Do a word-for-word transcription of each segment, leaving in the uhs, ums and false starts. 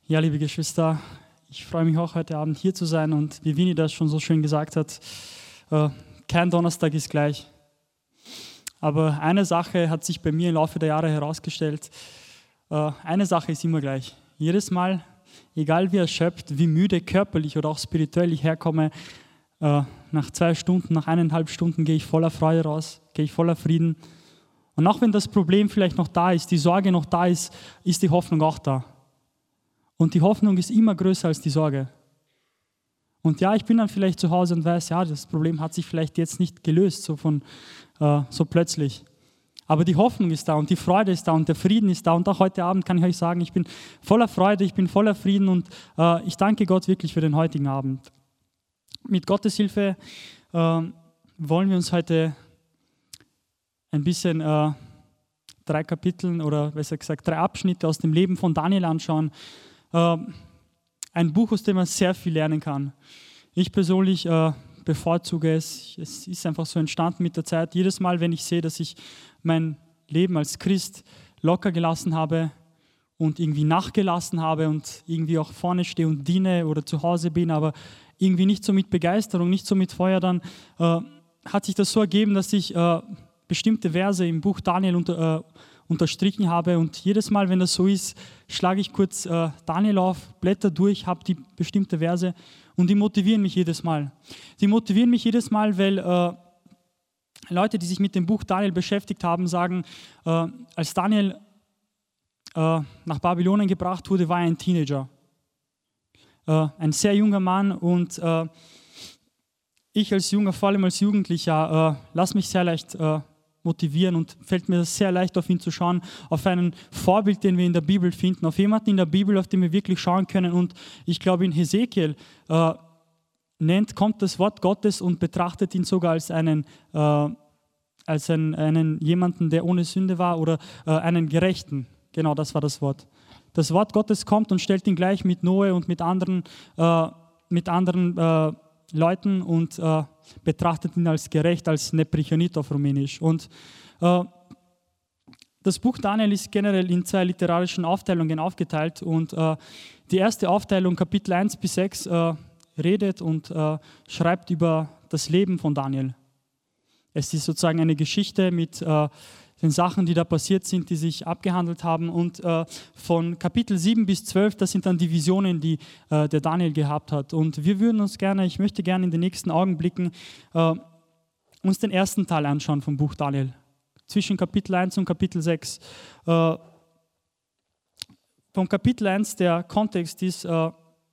Ja, liebe Geschwister, ich freue mich auch heute Abend hier zu sein und wie Winnie das schon so schön gesagt hat, äh, kein Donnerstag ist gleich. Aber eine Sache hat sich bei mir im Laufe der Jahre herausgestellt, äh, eine Sache ist immer gleich. Jedes Mal, egal wie erschöpft, wie müde körperlich oder auch spirituell ich herkomme, äh, nach zwei Stunden, nach eineinhalb Stunden gehe ich voller Freude raus, gehe ich voller Frieden. Und auch wenn das Problem vielleicht noch da ist, die Sorge noch da ist, ist die Hoffnung auch da. Und die Hoffnung ist immer größer als die Sorge. Und ja, ich bin dann vielleicht zu Hause und weiß, ja, das Problem hat sich vielleicht jetzt nicht gelöst, so, von, äh, so plötzlich. Aber die Hoffnung ist da und die Freude ist da und der Frieden ist da. Und auch heute Abend kann ich euch sagen, ich bin voller Freude, ich bin voller Frieden und äh, ich danke Gott wirklich für den heutigen Abend. Mit Gottes Hilfe äh, wollen wir uns heute ein bisschen äh, drei Kapitel oder besser gesagt drei Abschnitte aus dem Leben von Daniel anschauen. Äh, ein Buch, aus dem man sehr viel lernen kann. Ich persönlich äh, bevorzuge es. Es ist einfach so entstanden mit der Zeit. Jedes Mal, wenn ich sehe, dass ich mein Leben als Christ locker gelassen habe und irgendwie nachgelassen habe und irgendwie auch vorne stehe und diene oder zu Hause bin, aber irgendwie nicht so mit Begeisterung, nicht so mit Feuer, dann äh, hat sich das so ergeben, dass ich äh, bestimmte Verse im Buch Daniel unter, äh, unterstrichen habe und jedes Mal, wenn das so ist, schlage ich kurz äh, Daniel auf, blätter durch, habe die bestimmte Verse und die motivieren mich jedes Mal. Die motivieren mich jedes Mal, weil äh, Leute, die sich mit dem Buch Daniel beschäftigt haben, sagen, äh, als Daniel äh, nach Babylonien gebracht wurde, war er ein Teenager. Äh, ein sehr junger Mann und äh, ich als Junger, vor allem als Jugendlicher, äh, lasse mich sehr leicht äh, motivieren und fällt mir sehr leicht auf ihn zu schauen, auf ein Vorbild, den wir in der Bibel finden, auf jemanden in der Bibel, auf den wir wirklich schauen können. Und ich glaube, in Hesekiel äh, nennt, kommt das Wort Gottes und betrachtet ihn sogar als einen, äh, als einen, einen jemanden, der ohne Sünde war oder äh, einen Gerechten. Genau, das war das Wort. Das Wort Gottes kommt und stellt ihn gleich mit Noe und mit anderen, äh, mit anderen äh, Leuten und äh, betrachtet ihn als gerecht, als Neprichonit auf Rumänisch. Und äh, das Buch Daniel ist generell in zwei literarischen Aufteilungen aufgeteilt und äh, die erste Aufteilung, Kapitel eins bis sechs, äh, redet und äh, schreibt über das Leben von Daniel. Es ist sozusagen eine Geschichte mit äh, den Sachen, die da passiert sind, die sich abgehandelt haben. Und äh, von Kapitel sieben bis zwölf, das sind dann die Visionen, die äh, der Daniel gehabt hat. Und wir würden uns gerne, ich möchte gerne in den nächsten Augenblicken äh, uns den ersten Teil anschauen vom Buch Daniel. Zwischen Kapitel eins und Kapitel sechs. Äh, vom Kapitel eins, der Kontext ist, äh,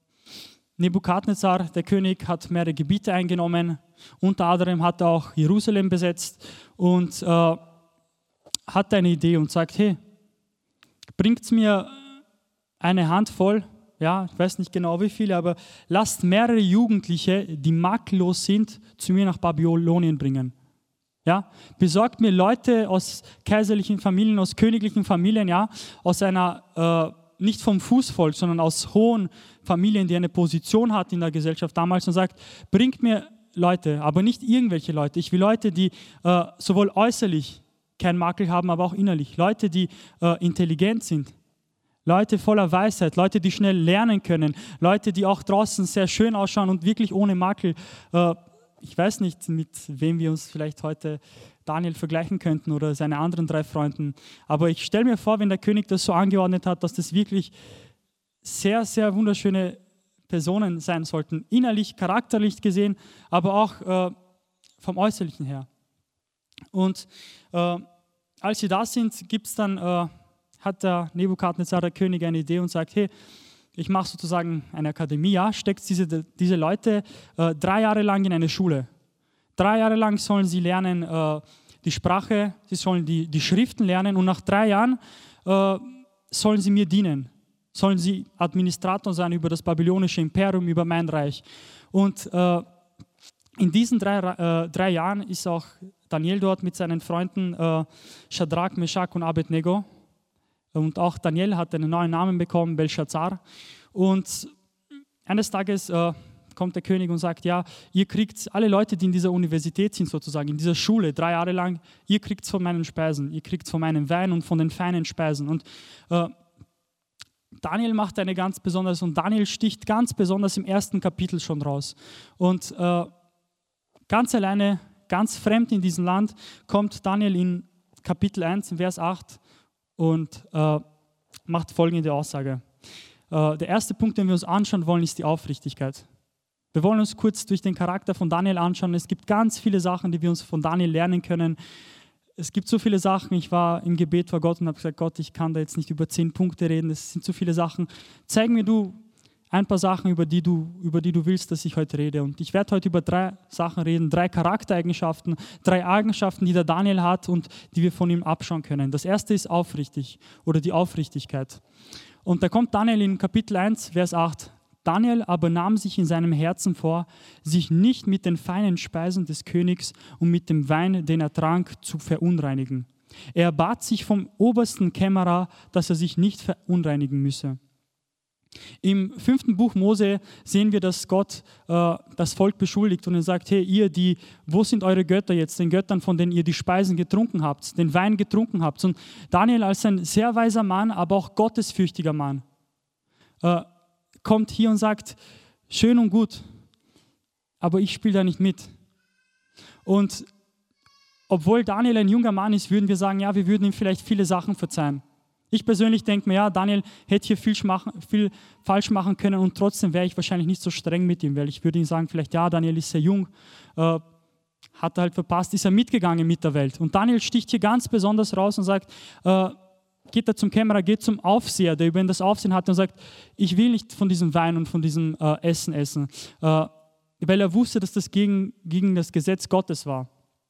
Nebukadnezar, der König, hat mehrere Gebiete eingenommen. Unter anderem hat er auch Jerusalem besetzt und äh, hat eine Idee und sagt, hey, bringt mir eine Handvoll, ja, ich weiß nicht genau wie viele, aber lasst mehrere Jugendliche, die makellos sind, zu mir nach Babylonien bringen. Ja, besorgt mir Leute aus kaiserlichen Familien, aus königlichen Familien, ja, aus einer, äh, nicht vom Fußvolk, sondern aus hohen Familien, die eine Position hatten in der Gesellschaft damals und sagt, bringt mir Leute, aber nicht irgendwelche Leute. Ich will Leute, die äh, sowohl äußerlich keinen Makel haben, aber auch innerlich. Leute, die äh, intelligent sind. Leute voller Weisheit. Leute, die schnell lernen können. Leute, die auch draußen sehr schön ausschauen und wirklich ohne Makel. Äh, ich weiß nicht, mit wem wir uns vielleicht heute Daniel vergleichen könnten oder seine anderen drei Freunden. Aber ich stelle mir vor, wenn der König das so angeordnet hat, dass das wirklich sehr, sehr wunderschöne Personen sein sollten. Innerlich, charakterlich gesehen, aber auch äh, vom Äußerlichen her. Und äh, als sie da sind, gibt's dann, äh, hat der Nebukadnezar, der König, eine Idee und sagt, hey, ich mache sozusagen eine Akademie, ja, steckt diese, diese Leute äh, drei Jahre lang in eine Schule. Drei Jahre lang sollen sie lernen äh, die Sprache, sie sollen die, die Schriften lernen und nach drei Jahren äh, sollen sie mir dienen. Sollen sie Administrator sein über das babylonische Imperium, über mein Reich. Und äh, in diesen drei, äh, drei Jahren ist auch Daniel dort mit seinen Freunden äh, Shadrach, Meshach und Abednego. Und auch Daniel hat einen neuen Namen bekommen, Belshazzar. Und eines Tages äh, kommt der König und sagt, ja, ihr kriegt alle Leute, die in dieser Universität sind sozusagen, in dieser Schule, drei Jahre lang, ihr kriegt von meinen Speisen, ihr kriegt von meinem Wein und von den feinen Speisen. Und äh, Daniel macht eine ganz besonders und Daniel sticht ganz besonders im ersten Kapitel schon raus. Und äh, ganz alleine, ganz fremd in diesem Land, kommt Daniel in Kapitel eins, in Vers acht und äh, macht folgende Aussage. Äh, der erste Punkt, den wir uns anschauen wollen, ist die Aufrichtigkeit. Wir wollen uns kurz durch den Charakter von Daniel anschauen. Es gibt ganz viele Sachen, die wir uns von Daniel lernen können. Es gibt so viele Sachen. Ich war im Gebet vor Gott und habe gesagt, Gott, ich kann da jetzt nicht über zehn Punkte reden. Es sind so viele Sachen. Zeig mir du ein paar Sachen, über die du, über die du willst, dass ich heute rede. Und ich werde heute über drei Sachen reden, drei Charaktereigenschaften, drei Eigenschaften, die der Daniel hat und die wir von ihm abschauen können. Das erste ist aufrichtig oder die Aufrichtigkeit. Und da kommt Daniel in Kapitel eins, Vers acht. Daniel aber nahm sich in seinem Herzen vor, sich nicht mit den feinen Speisen des Königs und mit dem Wein, den er trank, zu verunreinigen. Er bat sich vom obersten Kämmerer, dass er sich nicht verunreinigen müsse. Im fünften Buch Mose sehen wir, dass Gott äh, das Volk beschuldigt und er sagt, hey, ihr, die, wo sind eure Götter jetzt, den Göttern, von denen ihr die Speisen getrunken habt, den Wein getrunken habt. Und Daniel als ein sehr weiser Mann, aber auch gottesfürchtiger Mann, äh, kommt hier und sagt, schön und gut, aber ich spiele da nicht mit. Und obwohl Daniel ein junger Mann ist, würden wir sagen, ja, wir würden ihm vielleicht viele Sachen verzeihen. Ich persönlich denke mir, ja, Daniel hätte hier viel, schmachen, viel falsch machen können und trotzdem wäre ich wahrscheinlich nicht so streng mit ihm, weil ich würde ihm sagen, vielleicht, ja, Daniel ist sehr jung, äh, hat er halt verpasst, ist er mitgegangen mit der Welt. Und Daniel sticht hier ganz besonders raus und sagt, äh, geht er zum Kämmerer, geht zum Aufseher, der über ihn das Aufsehen hat und sagt, ich will nicht von diesem Wein und von diesem äh, Essen essen, äh, weil er wusste, dass das gegen, gegen das Gesetz Gottes war.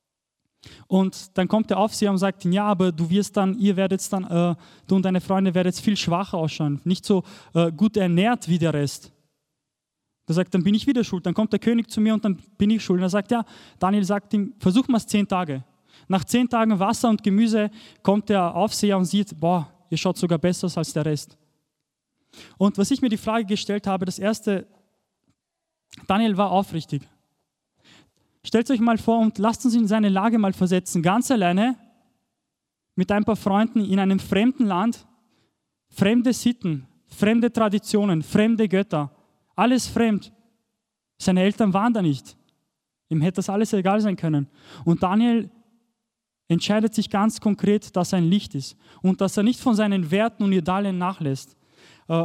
Und dann kommt der Aufseher und sagt ihm, ja, aber du wirst dann, ihr werdet dann, äh, du und deine Freunde werdet viel schwacher ausschauen, nicht so äh, gut ernährt wie der Rest. Er sagt, dann bin ich wieder schuld. Dann kommt der König zu mir und dann bin ich schuld. Und er sagt, ja, Daniel sagt ihm, versuch mal es zehn Tage. Nach zehn Tagen Wasser und Gemüse kommt der Aufseher und sieht, boah, ihr schaut sogar besser aus als der Rest. Und was ich mir die Frage gestellt habe, das erste, Daniel war aufrichtig. Stellt euch mal vor und lasst uns in seine Lage mal versetzen, ganz alleine mit ein paar Freunden in einem fremden Land, fremde Sitten, fremde Traditionen, fremde Götter, alles fremd. Seine Eltern waren da nicht. Ihm hätte das alles egal sein können. Und Daniel entscheidet sich ganz konkret, dass er ein Licht ist und dass er nicht von seinen Werten und Idealen nachlässt. Äh,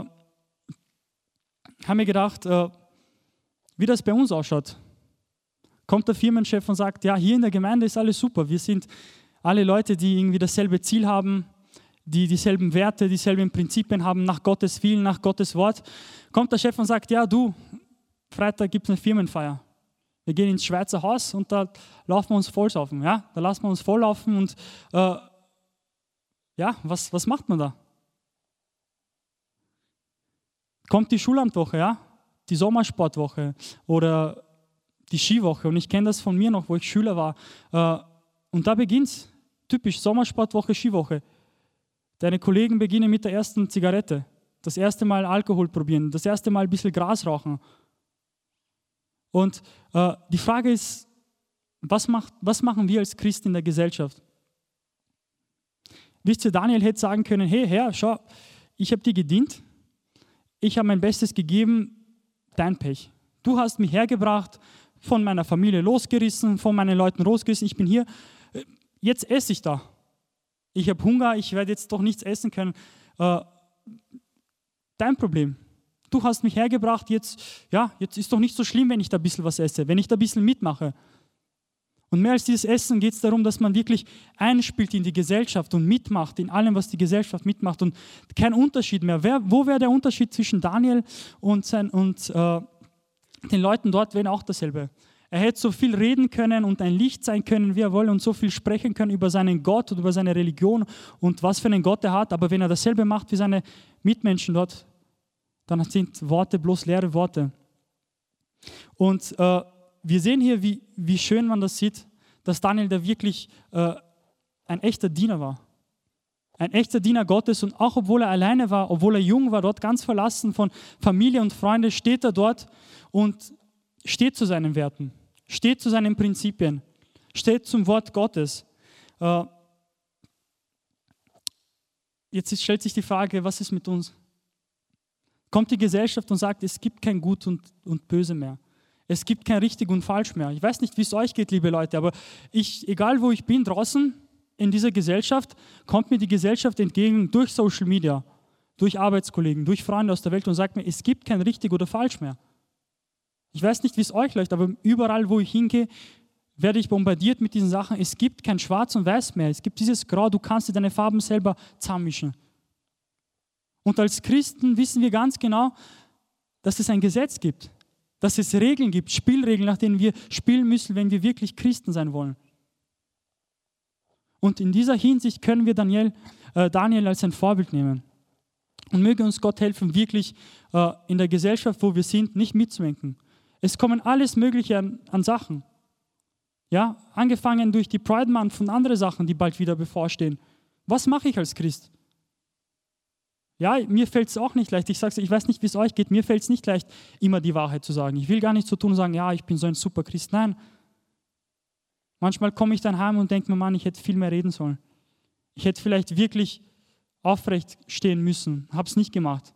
haben wir gedacht, äh, wie das bei uns ausschaut. Kommt der Firmenchef und sagt, ja, hier in der Gemeinde ist alles super. Wir sind alle Leute, die irgendwie dasselbe Ziel haben, die dieselben Werte, dieselben Prinzipien haben, nach Gottes Willen, nach Gottes Wort. Kommt der Chef und sagt, ja, du, Freitag gibt es eine Firmenfeier. Wir gehen ins Schweizer Haus und da laufen wir uns vollsaufen. Ja? Da lassen wir uns volllaufen und äh, ja, was, was macht man da? Kommt die Schullandwoche, ja? Die Sommersportwoche oder die Skiwoche. Und ich kenne das von mir noch, wo ich Schüler war. Äh, und da beginnt es. Typisch Sommersportwoche, Skiwoche. Deine Kollegen beginnen mit der ersten Zigarette. Das erste Mal Alkohol probieren. Das erste Mal ein bisschen Gras rauchen. Und äh, die Frage ist, was, macht, was machen wir als Christen in der Gesellschaft? Wisst ihr, Daniel hätte sagen können, hey Herr, schau, ich habe dir gedient, ich habe mein Bestes gegeben, dein Pech. Du hast mich hergebracht, von meiner Familie losgerissen, von meinen Leuten losgerissen, ich bin hier, jetzt esse ich da. Ich habe Hunger, ich werde jetzt doch nichts essen können. Äh, dein Problem. Du hast mich hergebracht, jetzt, ja, jetzt ist doch nicht so schlimm, wenn ich da ein bisschen was esse, wenn ich da ein bisschen mitmache. Und mehr als dieses Essen geht es darum, dass man wirklich einspielt in die Gesellschaft und mitmacht, in allem, was die Gesellschaft mitmacht und kein Unterschied mehr. Wer, wo wäre der Unterschied zwischen Daniel und, sein, und äh, den Leuten dort, wäre auch dasselbe. Er hätte so viel reden können und ein Licht sein können, wie er wolle und so viel sprechen können über seinen Gott und über seine Religion und was für einen Gott er hat, aber wenn er dasselbe macht wie seine Mitmenschen dort, dann sind Worte bloß leere Worte. Und äh, wir sehen hier, wie, wie schön man das sieht, dass Daniel da wirklich äh, ein echter Diener war. Ein echter Diener Gottes und auch obwohl er alleine war, obwohl er jung war, dort ganz verlassen von Familie und Freunde, steht er dort und steht zu seinen Werten, steht zu seinen Prinzipien, steht zum Wort Gottes. Äh, jetzt stellt sich die Frage, was ist mit uns? kommt die Gesellschaft und sagt, es gibt kein Gut und, und Böse mehr. Es gibt kein Richtig und Falsch mehr. Ich weiß nicht, wie es euch geht, liebe Leute, aber ich, egal wo ich bin, draußen in dieser Gesellschaft, kommt mir die Gesellschaft entgegen durch Social Media, durch Arbeitskollegen, durch Freunde aus der Welt und sagt mir, es gibt kein Richtig oder Falsch mehr. Ich weiß nicht, wie es euch läuft, aber überall, wo ich hingehe, werde ich bombardiert mit diesen Sachen. Es gibt kein Schwarz und Weiß mehr. Es gibt dieses Grau, du kannst dir deine Farben selber zusammenmischen. Und als Christen wissen wir ganz genau, dass es ein Gesetz gibt, dass es Regeln gibt, Spielregeln, nach denen wir spielen müssen, wenn wir wirklich Christen sein wollen. Und in dieser Hinsicht können wir Daniel, äh, Daniel als ein Vorbild nehmen. Und möge uns Gott helfen, wirklich äh, in der Gesellschaft, wo wir sind, nicht mitzulenken. Es kommen alles Mögliche an, an Sachen. Ja, angefangen durch die Pride Month und andere Sachen, die bald wieder bevorstehen. Was mache ich als Christ? Ja, mir fällt es auch nicht leicht. Ich sage es, ich weiß nicht, wie es euch geht. Mir fällt es nicht leicht, immer die Wahrheit zu sagen. Ich will gar nicht so tun und sagen, ja, ich bin so ein super Christ. Nein. Manchmal komme ich dann heim und denke mir, Mann, ich hätte viel mehr reden sollen. Ich hätte vielleicht wirklich aufrecht stehen müssen. Habe es nicht gemacht.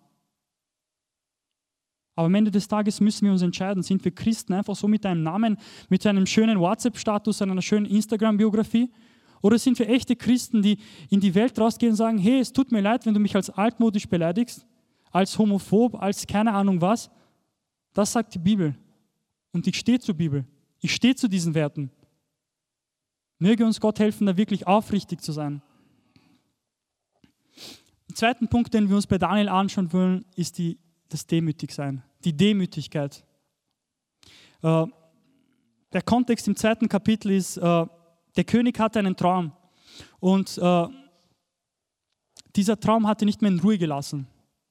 Aber am Ende des Tages müssen wir uns entscheiden, sind wir Christen einfach so mit einem Namen, mit einem schönen WhatsApp-Status, einer schönen Instagram-Biografie? Oder sind wir echte Christen, die in die Welt rausgehen und sagen, hey, es tut mir leid, wenn du mich als altmodisch beleidigst, als homophob, als keine Ahnung was. Das sagt die Bibel. Und ich stehe zur Bibel. Ich stehe zu diesen Werten. Möge uns Gott helfen, da wirklich aufrichtig zu sein. Der zweite Punkt, den wir uns bei Daniel anschauen wollen, ist die, das Demütigsein, die Demütigkeit. Äh, der Kontext im zweiten Kapitel ist, äh, der König hatte einen Traum und äh, dieser Traum hat ihn nicht mehr in Ruhe gelassen.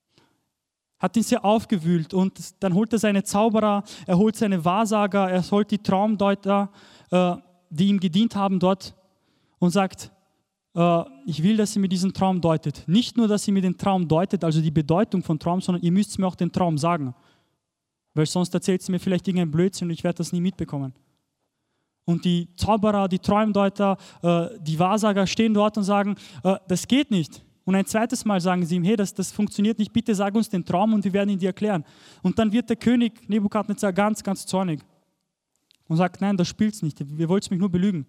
Hat ihn sehr aufgewühlt und dann holt er seine Zauberer, er holt seine Wahrsager, er holt die Traumdeuter, äh, die ihm gedient haben dort und sagt, äh, ich will, dass ihr mir diesen Traum deutet. Nicht nur, dass ihr mir den Traum deutet, also die Bedeutung von Traum, sondern ihr müsst mir auch den Traum sagen. Weil sonst erzählt sie mir vielleicht irgendein Blödsinn und ich werde das nie mitbekommen. Und die Zauberer, die Traumdeuter, äh, die Wahrsager stehen dort und sagen, äh, das geht nicht. Und ein zweites Mal sagen sie ihm, hey, das, das funktioniert nicht, bitte sag uns den Traum und wir werden ihn dir erklären. Und dann wird der König Nebukadnezar ganz, ganz zornig und sagt, nein, das spielt's nicht, wir wollten mich nur belügen.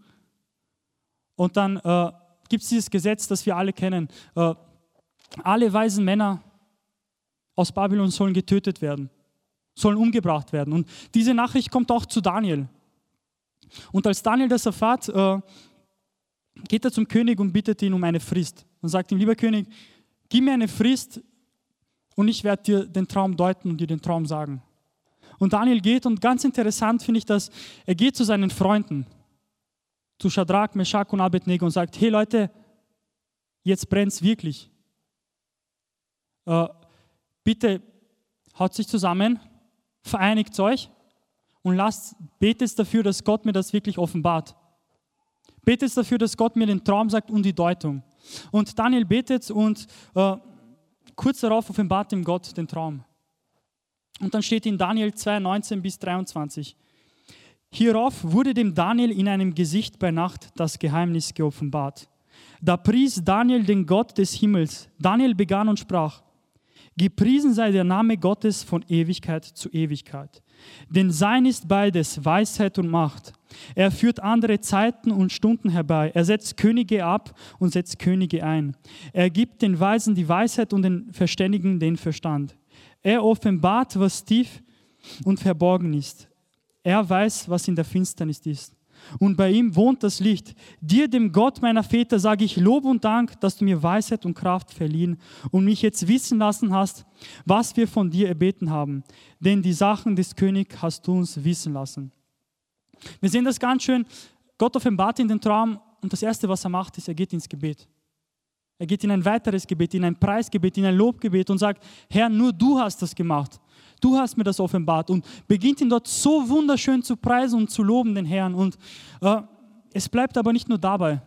Und dann äh, gibt es dieses Gesetz, das wir alle kennen. Äh, alle weisen Männer aus Babylon sollen getötet werden, sollen umgebracht werden. Und diese Nachricht kommt auch zu Daniel. Und als Daniel das erfährt, äh, geht er zum König und bittet ihn um eine Frist. Und sagt ihm, lieber König, gib mir eine Frist und ich werde dir den Traum deuten und dir den Traum sagen. Und Daniel geht und ganz interessant finde ich das, er geht zu seinen Freunden, zu Schadrach, Meschach und Abednego und sagt, hey Leute, jetzt brennt es wirklich. Äh, bitte haut sich zusammen, vereinigt euch und lasst, betet dafür, dass Gott mir das wirklich offenbart. Betet dafür, dass Gott mir den Traum sagt und die Deutung. Und Daniel betet und äh, kurz darauf offenbart ihm Gott den Traum. Und dann steht in Daniel zwei, neunzehn bis dreiundzwanzig. Hierauf wurde dem Daniel in einem Gesicht bei Nacht das Geheimnis geoffenbart. Da pries Daniel den Gott des Himmels. Daniel begann und sprach, gepriesen sei der Name Gottes von Ewigkeit zu Ewigkeit. Denn sein ist beides, Weisheit und Macht. Er führt andere Zeiten und Stunden herbei. Er setzt Könige ab und setzt Könige ein. Er gibt den Weisen die Weisheit und den Verständigen den Verstand. Er offenbart, was tief und verborgen ist. Er weiß, was in der Finsternis ist. Und bei ihm wohnt das Licht. Dir, dem Gott meiner Väter, sage ich Lob und Dank, dass du mir Weisheit und Kraft verliehen und mich jetzt wissen lassen hast, was wir von dir erbeten haben. Denn die Sachen des Königs hast du uns wissen lassen. Wir sehen das ganz schön. Gott offenbart in den Traum und das Erste, was er macht, ist, er geht ins Gebet. Er geht in ein weiteres Gebet, in ein Preisgebet, in ein Lobgebet und sagt, Herr, nur du hast das gemacht. Du hast mir das offenbart und beginnt ihn dort so wunderschön zu preisen und zu loben, den Herrn. Und äh, es bleibt aber nicht nur dabei.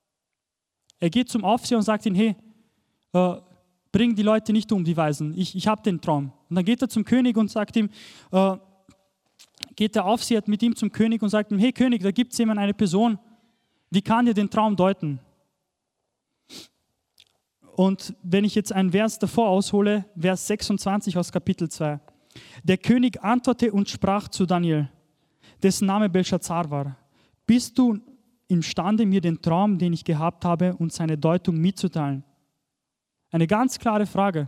Er geht zum Aufseher und sagt ihm, hey, äh, bring die Leute nicht um, die Weisen. Ich, ich habe den Traum. Und dann geht er zum König und sagt ihm, äh, geht der Aufseher mit ihm zum König und sagt ihm, hey König, da gibt es jemand, eine Person, die kann dir den Traum deuten. Und wenn ich jetzt einen Vers davor aushole, Vers sechsundzwanzig aus Kapitel zwei. Der König antwortete und sprach zu Daniel, dessen Name Belshazzar war. Bist du imstande, mir den Traum, den ich gehabt habe, und seine Deutung mitzuteilen? Eine ganz klare Frage.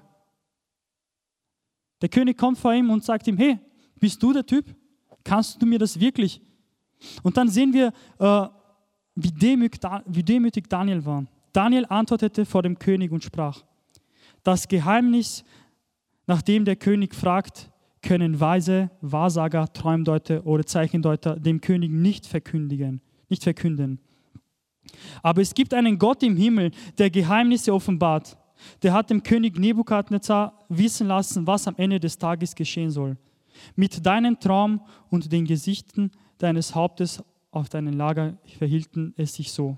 Der König kommt vor ihm und sagt ihm, hey, bist du der Typ? Kannst du mir das wirklich? Und dann sehen wir, äh, wie, demütig, wie demütig Daniel war. Daniel antwortete vor dem König und sprach, das Geheimnis, nach dem der König fragt, können Weise, Wahrsager, Traumdeuter oder Zeichendeuter dem König nicht verkündigen, nicht verkünden. Aber es gibt einen Gott im Himmel, der Geheimnisse offenbart. Der hat dem König Nebukadnezar wissen lassen, was am Ende des Tages geschehen soll. Mit deinem Traum und den Gesichten deines Hauptes auf deinem Lager verhielten es sich so.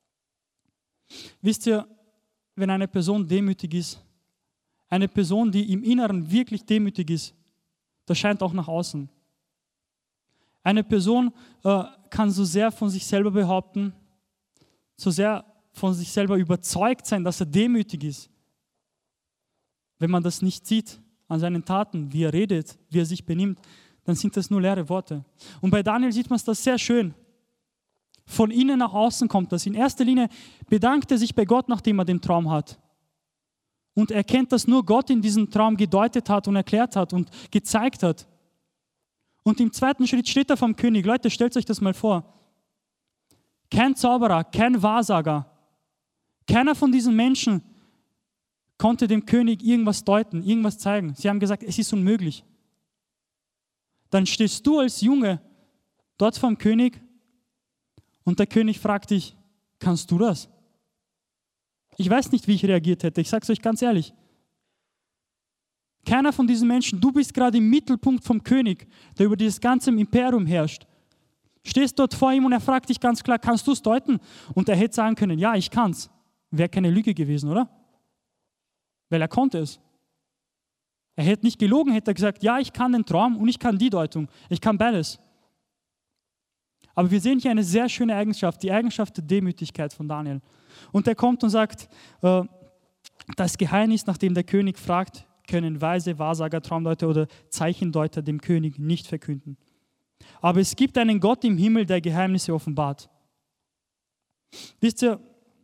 Wisst ihr, wenn eine Person demütig ist, eine Person, die im Inneren wirklich demütig ist, das scheint auch nach außen. Eine Person äh, kann so sehr von sich selber behaupten, so sehr von sich selber überzeugt sein, dass er demütig ist. Wenn man das nicht sieht an seinen Taten, wie er redet, wie er sich benimmt, dann sind das nur leere Worte. Und bei Daniel sieht man das sehr schön. Von innen nach außen kommt das. In erster Linie bedankt er sich bei Gott, nachdem er den Traum hat. Und erkennt, dass nur Gott in diesem Traum gedeutet hat und erklärt hat und gezeigt hat. Und im zweiten Schritt steht er vom König. Leute, stellt euch das mal vor. Kein Zauberer, kein Wahrsager, keiner von diesen Menschen konnte dem König irgendwas deuten, irgendwas zeigen. Sie haben gesagt, es ist unmöglich. Dann stehst du als Junge dort vom König und der König fragt dich, kannst du das? Ich weiß nicht, wie ich reagiert hätte. Ich sage es euch ganz ehrlich. Keiner von diesen Menschen, du bist gerade im Mittelpunkt vom König, der über dieses ganze Imperium herrscht. Stehst dort vor ihm und er fragt dich ganz klar, kannst du es deuten? Und er hätte sagen können, ja, ich kann es. Wäre keine Lüge gewesen, oder? Weil er konnte es. Er hätte nicht gelogen, hätte er gesagt, ja, ich kann den Traum und ich kann die Deutung. Ich kann beides. Aber wir sehen hier eine sehr schöne Eigenschaft, die Eigenschaft der Demütigkeit von Daniel. Und er kommt und sagt, äh, das Geheimnis, nachdem der König fragt, können Weise, Wahrsager, Traumdeuter oder Zeichendeuter dem König nicht verkünden. Aber es gibt einen Gott im Himmel, der Geheimnisse offenbart. Wisst ihr,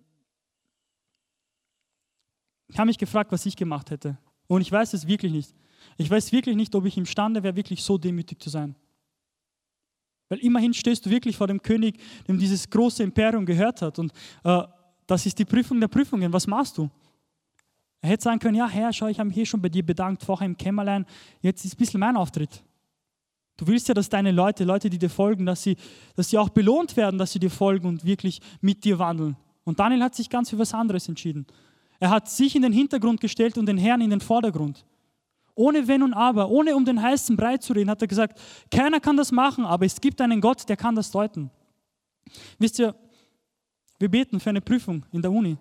ich habe mich gefragt, was ich gemacht hätte. Und ich weiß es wirklich nicht. Ich weiß wirklich nicht, ob ich imstande wäre, wirklich so demütig zu sein. Weil immerhin stehst du wirklich vor dem König, dem dieses große Imperium gehört hat. Und äh, das ist die Prüfung der Prüfungen. Was machst du? Er hätte sagen können, ja Herr, schau, ich habe mich hier schon bei dir bedankt, vorher im Kämmerlein. Jetzt ist ein bisschen mein Auftritt. Du willst ja, dass deine Leute, Leute, die dir folgen, dass sie, dass sie auch belohnt werden, dass sie dir folgen und wirklich mit dir wandeln. Und Daniel hat sich ganz für was anderes entschieden. Er hat sich in den Hintergrund gestellt und den Herrn in den Vordergrund. Ohne Wenn und Aber, ohne um den heißen Brei zu reden, hat er gesagt, keiner kann das machen, aber es gibt einen Gott, der kann das deuten. Wisst ihr, wir beten für eine Prüfung in der Uni.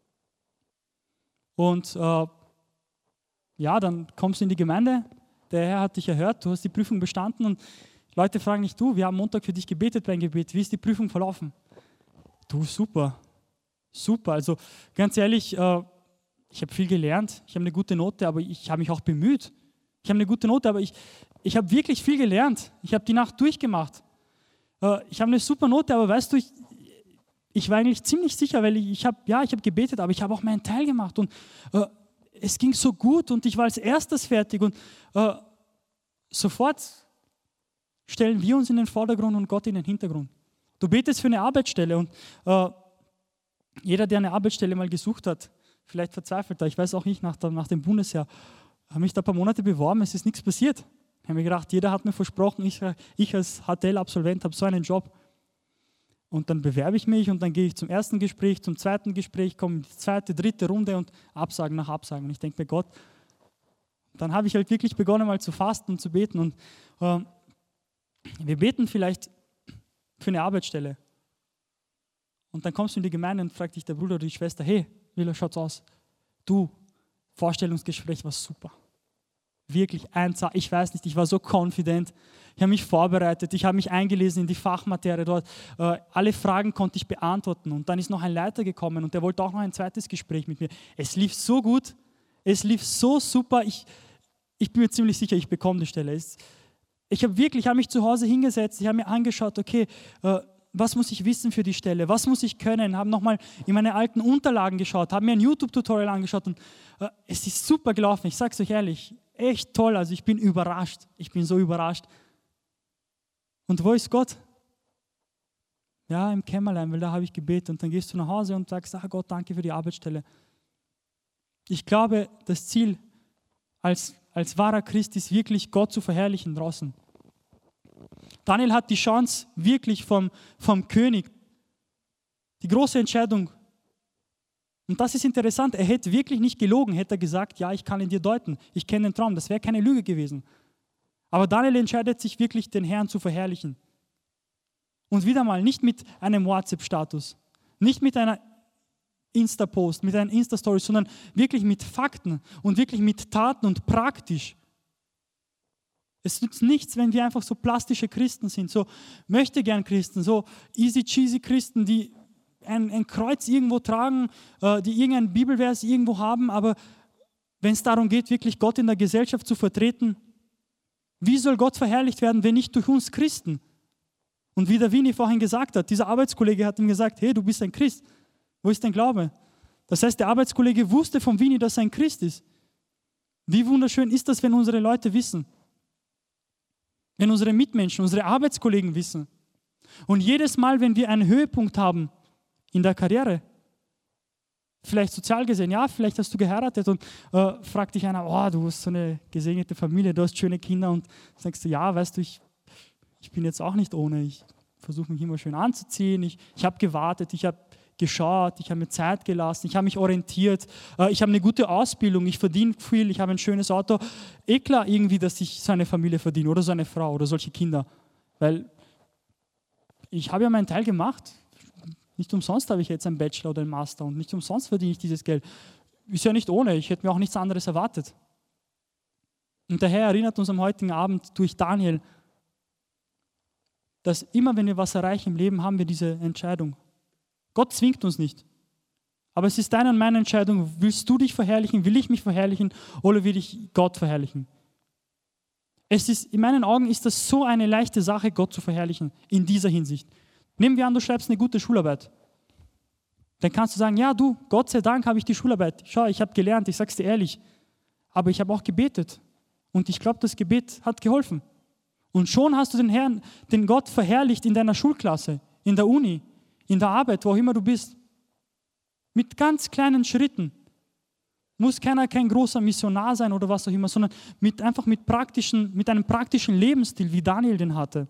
Und äh, ja, dann kommst du in die Gemeinde, der Herr hat dich erhört, du hast die Prüfung bestanden und Leute fragen dich, du, wir haben Montag für dich gebetet beim Gebet, wie ist die Prüfung verlaufen? Du, super, super, also ganz ehrlich, äh, ich habe viel gelernt, ich habe eine gute Note, aber ich habe mich auch bemüht. Ich habe eine gute Note, aber ich, ich habe wirklich viel gelernt. Ich habe die Nacht durchgemacht. Äh, ich habe eine super Note, aber weißt du, ich, ich war eigentlich ziemlich sicher, weil ich, ich habe ja, ich habe gebetet, aber ich habe auch meinen Teil gemacht und äh, es ging so gut und ich war als erstes fertig und äh, sofort stellen wir uns in den Vordergrund und Gott in den Hintergrund. Du betest für eine Arbeitsstelle und äh, jeder, der eine Arbeitsstelle mal gesucht hat, vielleicht verzweifelt er, ich weiß auch nicht, nach, der, nach dem Bundesheer, habe mich da ein paar Monate beworben, es ist nichts passiert. Ich habe mir gedacht, jeder hat mir versprochen, ich, ich als H T L-Absolvent habe so einen Job. Und dann bewerbe ich mich und dann gehe ich zum ersten Gespräch, zum zweiten Gespräch, komme in die zweite, dritte Runde und Absagen nach Absagen. Und ich denke mir, Gott, dann habe ich halt wirklich begonnen mal zu fasten und zu beten. Und äh, wir beten vielleicht für eine Arbeitsstelle. Und dann kommst du in die Gemeinde und fragt dich der Bruder oder die Schwester, hey, wie schaut's aus? Du, Vorstellungsgespräch war super. Wirklich eins, ich weiß nicht, ich war so confident. Ich habe mich vorbereitet, ich habe mich eingelesen in die Fachmaterie dort. Äh, alle Fragen konnte ich beantworten. Und dann ist noch ein Leiter gekommen und der wollte auch noch ein zweites Gespräch mit mir. Es lief so gut, es lief so super. Ich, ich bin mir ziemlich sicher, ich bekomme die Stelle. Es, ich habe wirklich, ich habe mich zu Hause hingesetzt, ich habe mir angeschaut, okay, äh, was muss ich wissen für die Stelle, was muss ich können, habe nochmal in meine alten Unterlagen geschaut, habe mir ein YouTube-Tutorial angeschaut und äh, es ist super gelaufen, ich sage es euch ehrlich, echt toll, also ich bin überrascht, ich bin so überrascht. Und wo ist Gott? Ja, im Kämmerlein, weil da habe ich gebetet und dann gehst du nach Hause und sagst, ach Gott, danke für die Arbeitsstelle. Ich glaube, das Ziel als, als wahrer Christ ist wirklich, Gott zu verherrlichen draußen. Daniel hat die Chance wirklich vom, vom König, die große Entscheidung. Und das ist interessant, er hätte wirklich nicht gelogen, hätte er gesagt, ja, ich kann ihn dir deuten, ich kenne den Traum, das wäre keine Lüge gewesen. Aber Daniel entscheidet sich wirklich, den Herrn zu verherrlichen. Und wieder mal, nicht mit einem WhatsApp-Status, nicht mit einer Insta-Post, mit einer Insta-Story, sondern wirklich mit Fakten und wirklich mit Taten und praktisch. Es nützt nichts, wenn wir einfach so plastische Christen sind, so möchtegern Christen, so easy cheesy Christen, die ein, ein Kreuz irgendwo tragen, äh, die irgendeinen Bibelvers irgendwo haben, aber wenn es darum geht, wirklich Gott in der Gesellschaft zu vertreten, wie soll Gott verherrlicht werden, wenn nicht durch uns Christen? Und wie der Vini vorhin gesagt hat, dieser Arbeitskollege hat ihm gesagt, hey, du bist ein Christ, wo ist dein Glaube? Das heißt, der Arbeitskollege wusste vom Vini, dass er ein Christ ist. Wie wunderschön ist das, wenn unsere Leute wissen, wenn unsere Mitmenschen, unsere Arbeitskollegen wissen. Und jedes Mal, wenn wir einen Höhepunkt haben in der Karriere, vielleicht sozial gesehen, ja, vielleicht hast du geheiratet und äh, fragt dich einer, oh, du hast so eine gesegnete Familie, du hast schöne Kinder und sagst du, ja, weißt du, ich, ich bin jetzt auch nicht ohne, ich versuche mich immer schön anzuziehen, ich, ich habe gewartet, ich habe geschaut, ich habe mir Zeit gelassen, ich habe mich orientiert, äh, ich habe eine gute Ausbildung, ich verdiene viel, ich habe ein schönes Auto. Eh klar irgendwie, dass ich so eine Familie verdiene oder so eine Frau oder solche Kinder, weil ich habe ja meinen Teil gemacht. Nicht umsonst habe ich jetzt einen Bachelor oder einen Master und nicht umsonst verdiene ich dieses Geld. Ist ja nicht ohne, ich hätte mir auch nichts anderes erwartet. Und der Herr erinnert uns am heutigen Abend durch Daniel, dass immer, wenn wir was erreichen im Leben, haben wir diese Entscheidung. Gott zwingt uns nicht. Aber es ist deine und meine Entscheidung, willst du dich verherrlichen, will ich mich verherrlichen oder will ich Gott verherrlichen? Es ist, in meinen Augen ist das so eine leichte Sache, Gott zu verherrlichen, in dieser Hinsicht. Nehmen wir an, du schreibst eine gute Schularbeit. Dann kannst du sagen, ja du, Gott sei Dank habe ich die Schularbeit. Schau, ich habe gelernt, ich sage es dir ehrlich. Aber ich habe auch gebetet. Und ich glaube, das Gebet hat geholfen. Und schon hast du den Herrn, den Gott verherrlicht in deiner Schulklasse, in der Uni, in der Arbeit, wo auch immer du bist. Mit ganz kleinen Schritten. Muss keiner kein großer Missionar sein oder was auch immer, sondern mit, einfach mit, praktischen, mit einem praktischen Lebensstil, wie Daniel den hatte.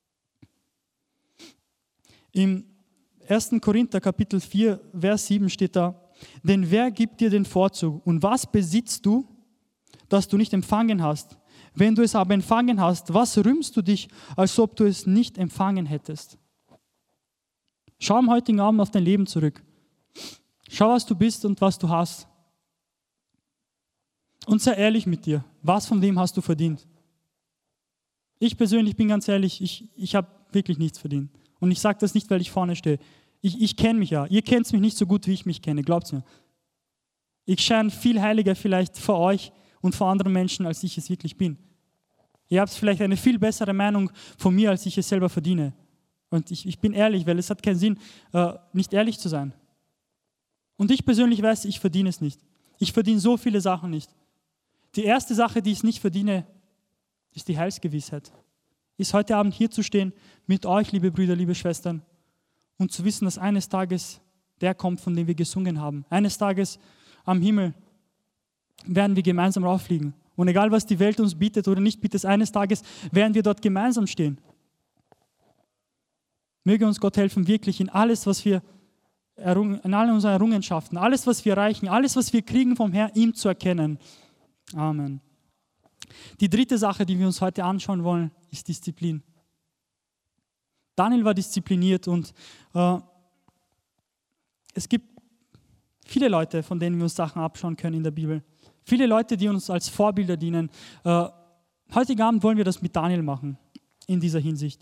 Im ersten Korinther Kapitel vier, Vers sieben steht da, denn wer gibt dir den Vorzug und was besitzt du, das du nicht empfangen hast? Wenn du es aber empfangen hast, was rühmst du dich, als ob du es nicht empfangen hättest? Schau am heutigen Abend auf dein Leben zurück. Schau, was du bist und was du hast. Und sei ehrlich mit dir. Was von dem hast du verdient? Ich persönlich bin ganz ehrlich, ich, ich habe wirklich nichts verdient. Und ich sage das nicht, weil ich vorne stehe. Ich, ich kenne mich ja. Ihr kennt mich nicht so gut, wie ich mich kenne. Glaubt's mir. Ich scheine viel heiliger vielleicht vor euch und vor anderen Menschen, als ich es wirklich bin. Ihr habt vielleicht eine viel bessere Meinung von mir, als ich es selber verdiene. Und ich, ich bin ehrlich, weil es hat keinen Sinn, äh, nicht ehrlich zu sein. Und ich persönlich weiß, ich verdiene es nicht. Ich verdiene so viele Sachen nicht. Die erste Sache, die ich nicht verdiene, ist die Heilsgewissheit. Ist heute Abend hier zu stehen mit euch, liebe Brüder, liebe Schwestern, und zu wissen, dass eines Tages der kommt, von dem wir gesungen haben. Eines Tages am Himmel werden wir gemeinsam rauffliegen. Und egal, was die Welt uns bietet oder nicht bietet, eines Tages werden wir dort gemeinsam stehen. Möge uns Gott helfen, wirklich in alles, was wir, in all unseren Errungenschaften, alles, was wir erreichen, alles, was wir kriegen vom Herrn, ihm zu erkennen. Amen. Die dritte Sache, die wir uns heute anschauen wollen, ist Disziplin. Daniel war diszipliniert und äh, es gibt viele Leute, von denen wir uns Sachen abschauen können in der Bibel. Viele Leute, die uns als Vorbilder dienen. Äh, heute Abend wollen wir das mit Daniel machen. in dieser Hinsicht.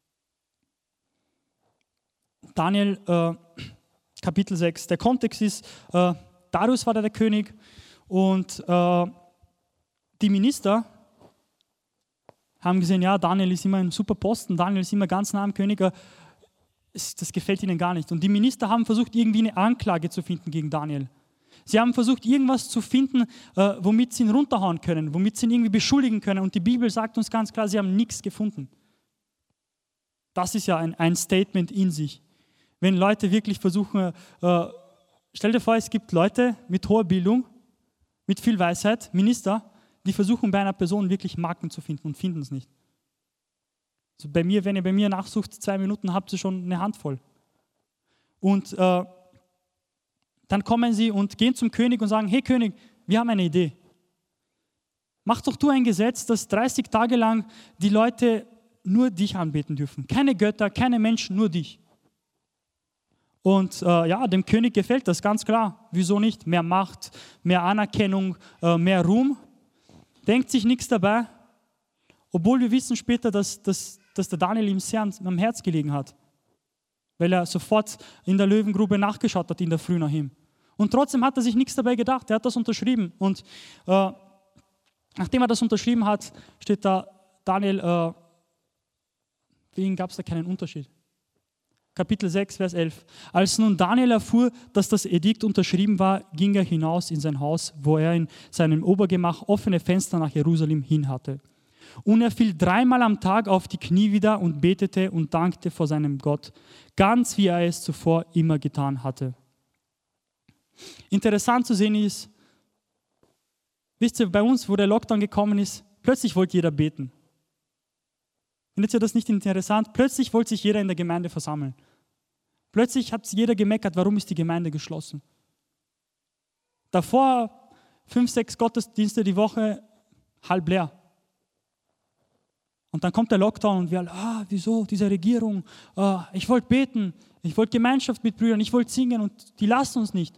Daniel, äh, Kapitel sechs. Der Kontext ist, äh, Darius war da der König und äh, die Minister haben gesehen, ja, Daniel ist immer ein super Posten, Daniel ist immer ganz nah am König, äh, das gefällt ihnen gar nicht. Und die Minister haben versucht, irgendwie eine Anklage zu finden gegen Daniel. Sie haben versucht, irgendwas zu finden, äh, womit sie ihn runterhauen können, womit sie ihn irgendwie beschuldigen können. Und die Bibel sagt uns ganz klar, sie haben nichts gefunden. Das ist ja ein, ein Statement in sich. Wenn Leute wirklich versuchen, äh, stell dir vor, es gibt Leute mit hoher Bildung, mit viel Weisheit, Minister, die versuchen bei einer Person wirklich Macken zu finden und finden es nicht. Also bei mir, wenn ihr bei mir nachsucht, zwei Minuten habt ihr schon eine Handvoll. Und äh, dann kommen sie und gehen zum König und sagen, hey König, wir haben eine Idee. Mach doch du ein Gesetz, dass dreißig Tage lang die Leute nur dich anbeten dürfen. Keine Götter, keine Menschen, nur dich. Und äh, ja, dem König gefällt das, ganz klar. Wieso nicht? Mehr Macht, mehr Anerkennung, äh, mehr Ruhm. Denkt sich nichts dabei. Obwohl wir wissen später, dass, dass, dass der Daniel ihm sehr am Herz gelegen hat. Weil er sofort in der Löwengrube nachgeschaut hat in der Früh nach ihm. Und trotzdem hat er sich nichts dabei gedacht. Er hat das unterschrieben. Und äh, nachdem er das unterschrieben hat, steht da, Daniel, äh, für ihn gab es da keinen Unterschied. Kapitel sechs, Vers elf. Als nun Daniel erfuhr, dass das Edikt unterschrieben war, ging er hinaus in sein Haus, wo er in seinem Obergemach offene Fenster nach Jerusalem hin hatte. Und er fiel dreimal am Tag auf die Knie wieder und betete und dankte vor seinem Gott, ganz wie er es zuvor immer getan hatte. Interessant zu sehen ist, wisst ihr, bei uns, wo der Lockdown gekommen ist, plötzlich wollte jeder beten. Findet ihr das nicht interessant? Plötzlich wollte sich jeder in der Gemeinde versammeln. Plötzlich hat jeder gemeckert, warum ist die Gemeinde geschlossen? Davor fünf, sechs Gottesdienste die Woche, halb leer. Und dann kommt der Lockdown und wir alle, ah, wieso, diese Regierung, ah, ich wollte beten, ich wollte Gemeinschaft mit Brüdern, ich wollte singen und die lassen uns nicht.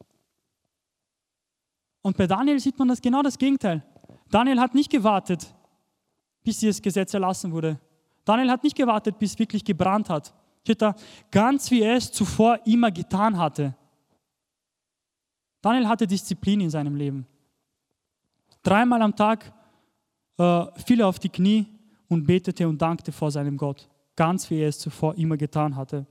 Und bei Daniel sieht man das genau das Gegenteil. Daniel hat nicht gewartet, bis dieses Gesetz erlassen wurde. Daniel hat nicht gewartet, bis es wirklich gebrannt hat. Steht da, ganz wie er es zuvor immer getan hatte. Daniel hatte Disziplin in seinem Leben. Dreimal am Tag äh, fiel er auf die Knie und betete und dankte vor seinem Gott. Ganz wie er es zuvor immer getan hatte.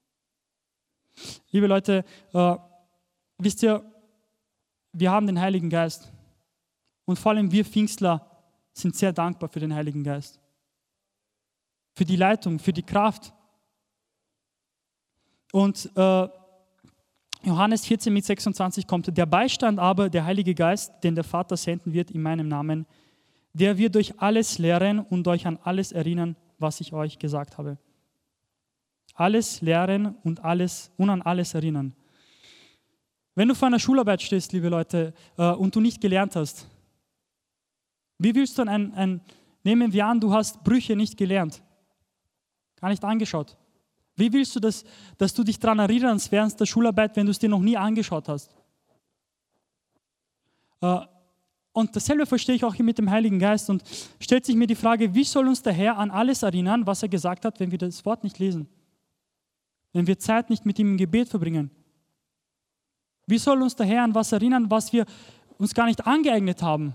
Liebe Leute, äh, wisst ihr, wir haben den Heiligen Geist. Und vor allem wir Pfingstler sind sehr dankbar für den Heiligen Geist. Für die Leitung, für die Kraft. Und äh, Johannes vierzehn mit sechsundzwanzig kommt, der Beistand aber, der Heilige Geist, den der Vater senden wird in meinem Namen, der wird euch alles lehren und euch an alles erinnern, was ich euch gesagt habe. Alles lehren und, alles, und an alles erinnern. Wenn du vor einer Schularbeit stehst, liebe Leute, äh, und du nicht gelernt hast, wie willst du ein, ein, nehmen wir an, du hast Brüche nicht gelernt, gar nicht angeschaut. Wie willst du, das, dass du dich daran erinnerst während der Schularbeit, wenn du es dir noch nie angeschaut hast? Äh, und dasselbe verstehe ich auch hier mit dem Heiligen Geist und stellt sich mir die Frage, wie soll uns der Herr an alles erinnern, was er gesagt hat, wenn wir das Wort nicht lesen? Wenn wir Zeit nicht mit ihm im Gebet verbringen? Wie soll uns der Herr an was erinnern, was wir uns gar nicht angeeignet haben?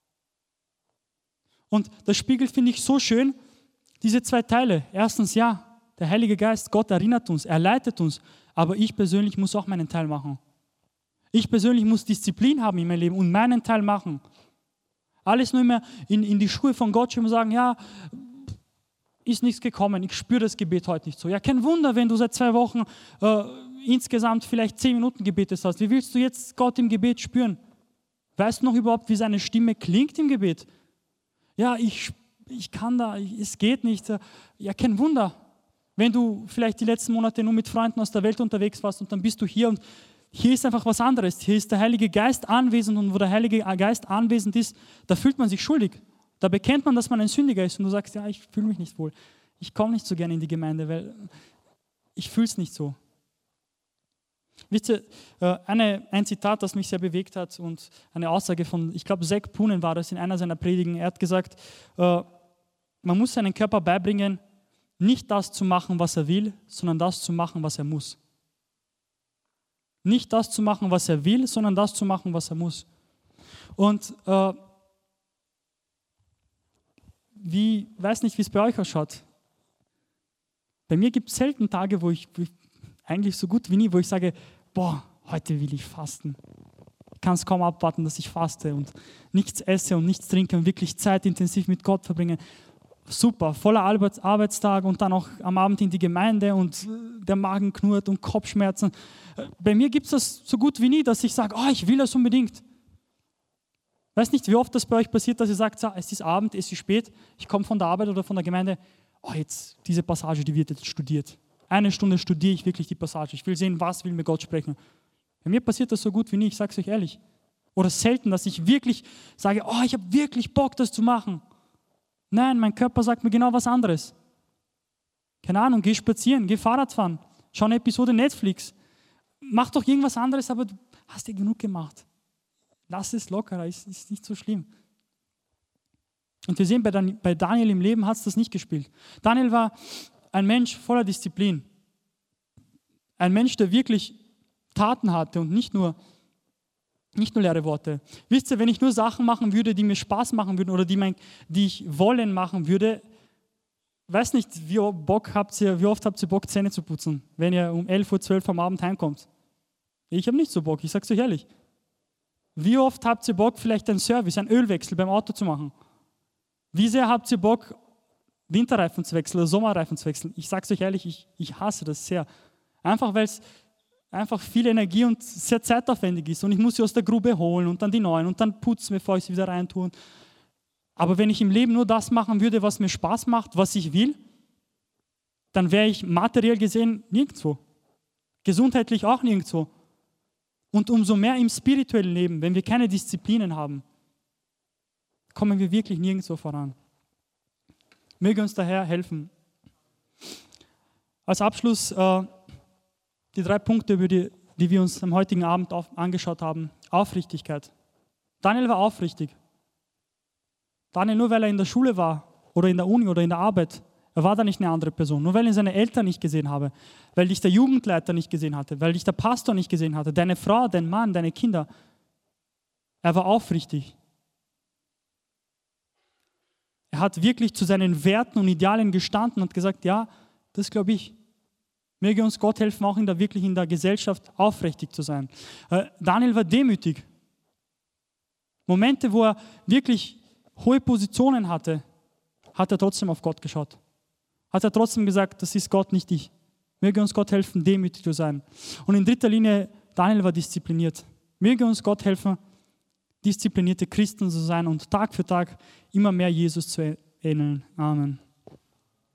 Und das spiegelt, finde ich, so schön diese zwei Teile. Erstens, ja, der Heilige Geist, Gott erinnert uns, er leitet uns, aber ich persönlich muss auch meinen Teil machen. Ich persönlich muss Disziplin haben in meinem Leben und meinen Teil machen. Alles nur immer in, in die Schuhe von Gott schieben und sagen, ja, ist nichts gekommen, ich spüre das Gebet heute nicht so. Ja, kein Wunder, wenn du seit zwei Wochen äh, insgesamt vielleicht zehn Minuten gebetet hast. Wie willst du jetzt Gott im Gebet spüren? Weißt du noch überhaupt, wie seine Stimme klingt im Gebet? Ja, ich, ich kann da, es geht nicht. Ja, kein Wunder, wenn du vielleicht die letzten Monate nur mit Freunden aus der Welt unterwegs warst und dann bist du hier und hier ist einfach was anderes. Hier ist der Heilige Geist anwesend und wo der Heilige Geist anwesend ist, da fühlt man sich schuldig. Da bekennt man, dass man ein Sündiger ist und du sagst, ja, ich fühle mich nicht wohl. Ich komme nicht so gerne in die Gemeinde, weil ich fühle es nicht so. Wisst ihr, eine, ein Zitat, das mich sehr bewegt hat und eine Aussage von, ich glaube, Zac Poonen war das in einer seiner Predigen. Er hat gesagt, man muss seinen Körper beibringen, nicht das zu machen, was er will, sondern das zu machen, was er muss. Nicht das zu machen, was er will, sondern das zu machen, was er muss. Und äh, wie, weiß nicht, wie es bei euch ausschaut. Bei mir gibt es selten Tage, wo ich, wo ich eigentlich so gut wie nie, wo ich sage, boah, heute will ich fasten. Ich kann es kaum abwarten, dass ich faste und nichts esse und nichts trinke und wirklich Zeit intensiv mit Gott verbringe. Super, voller Arbeitstag und dann auch am Abend in die Gemeinde und der Magen knurrt und Kopfschmerzen. Bei mir gibt es das so gut wie nie, dass ich sage, oh, ich will das unbedingt. Ich weiß nicht, wie oft das bei euch passiert, dass ihr sagt, es ist Abend, es ist spät, ich komme von der Arbeit oder von der Gemeinde, oh, jetzt diese Passage, die wird jetzt studiert. Eine Stunde studiere ich wirklich die Passage. Ich will sehen, was will mir Gott sprechen. Bei mir passiert das so gut wie nie, ich sage es euch ehrlich. Oder selten, dass ich wirklich sage, oh, ich habe wirklich Bock, das zu machen. Nein, mein Körper sagt mir genau was anderes. Keine Ahnung, geh spazieren, geh Fahrrad fahren, schau eine Episode Netflix. Mach doch irgendwas anderes, aber du hast dir genug gemacht. Lass es lockerer, ist, ist nicht so schlimm. Und wir sehen, bei, Dan- bei Daniel im Leben hat es das nicht gespielt. Daniel war ein Mensch voller Disziplin. Ein Mensch, der wirklich Taten hatte und nicht nur Nicht nur leere Worte. Wisst ihr, wenn ich nur Sachen machen würde, die mir Spaß machen würden oder die, mein, die ich wollen machen würde, weiß nicht, wie, Bock habt ihr, wie oft habt ihr Bock, Zähne zu putzen, wenn ihr um elf Uhr, zwölf Uhr am Abend heimkommt. Ich habe nicht so Bock, ich sage es euch ehrlich. Wie oft habt ihr Bock, vielleicht einen Service, einen Ölwechsel beim Auto zu machen? Wie sehr habt ihr Bock, Winterreifen zu wechseln oder Sommerreifen zu wechseln? Ich sage es euch ehrlich, ich, ich hasse das sehr. Einfach, weil es einfach viel Energie und sehr zeitaufwendig ist und ich muss sie aus der Grube holen und dann die neuen und dann putzen, bevor ich sie wieder reintun. Aber wenn ich im Leben nur das machen würde, was mir Spaß macht, was ich will, dann wäre ich materiell gesehen nirgendwo. Gesundheitlich auch nirgendwo. Und umso mehr im spirituellen Leben, wenn wir keine Disziplinen haben, kommen wir wirklich nirgendwo voran. Möge uns daher helfen. Als Abschluss äh, die drei Punkte, über die, die wir uns am heutigen Abend auf, angeschaut haben. Aufrichtigkeit. Daniel war aufrichtig. Daniel, nur weil er in der Schule war oder in der Uni oder in der Arbeit, er war da nicht eine andere Person. Nur weil ihn seine Eltern nicht gesehen haben, weil dich der Jugendleiter nicht gesehen hatte, weil dich der Pastor nicht gesehen hatte, deine Frau, dein Mann, deine Kinder. Er war aufrichtig. Er hat wirklich zu seinen Werten und Idealen gestanden und gesagt, ja, das glaube ich. Möge uns Gott helfen, auch in der, wirklich in der Gesellschaft aufrichtig zu sein. Äh, Daniel war demütig. Momente, wo er wirklich hohe Positionen hatte, hat er trotzdem auf Gott geschaut. Hat er trotzdem gesagt, das ist Gott, nicht ich. Möge uns Gott helfen, demütig zu sein. Und in dritter Linie, Daniel war diszipliniert. Möge uns Gott helfen, disziplinierte Christen zu sein und Tag für Tag immer mehr Jesus zu ähneln. Amen.